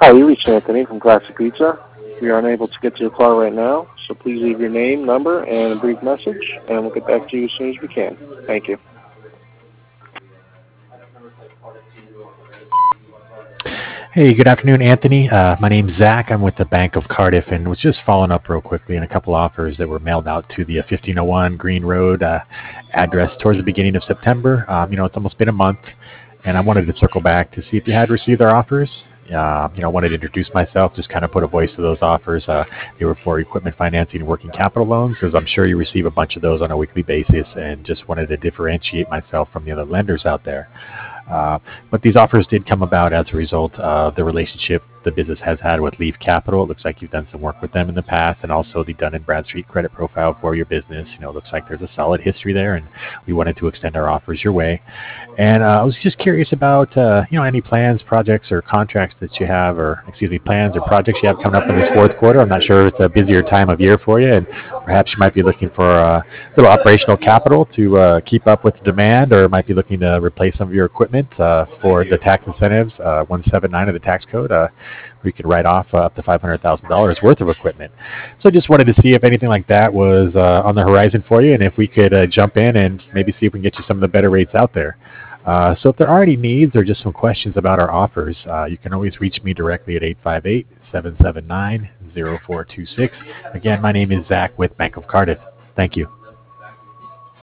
Hi, you reached Anthony from Classic Pizza. We are unable to get to your call right now, so please leave your name, number, and a brief message, and we'll get back to you as soon as we can. Thank you. Hey, good afternoon, Anthony. My name's Zach. I'm with the Bank of Cardiff and was just following up real quickly on a couple offers that were mailed out to the 1501 Green Road address towards the beginning of September. It's almost been a month, and I wanted to circle back to see if you had received our offers. Wanted to introduce myself, just kind of put a voice to those offers. They were for equipment financing and working capital loans, because I'm sure you receive a bunch of those on a weekly basis, and just wanted to differentiate myself from the other lenders out there. Uh, but these offers did come about as a result of the relationship the business has had with Leaf Capital. It looks like you've done some work with them in the past, and also the Dun& Bradstreet credit profile for your business. It looks like there's a solid history there, and we wanted to extend our offers your way. And I was just curious about any plans, projects, or contracts that you have, or excuse me, plans or projects you have coming up in this fourth quarter. I'm not sure if it's a busier time of year for you, and perhaps you might be looking for a little operational capital to keep up with the demand, or might be looking to replace some of your equipment for the tax incentives, 179 of the tax code, where you can write off up to $500,000 worth of equipment. So just wanted to see if anything like that was on the horizon for you, and if we could jump in and maybe see if we can get you some of the better rates out there. So if there are any needs or just some questions about our offers, you can always reach me directly at 858-779-0426. Again, my name is Zach with Bank of Cardiff. Thank you.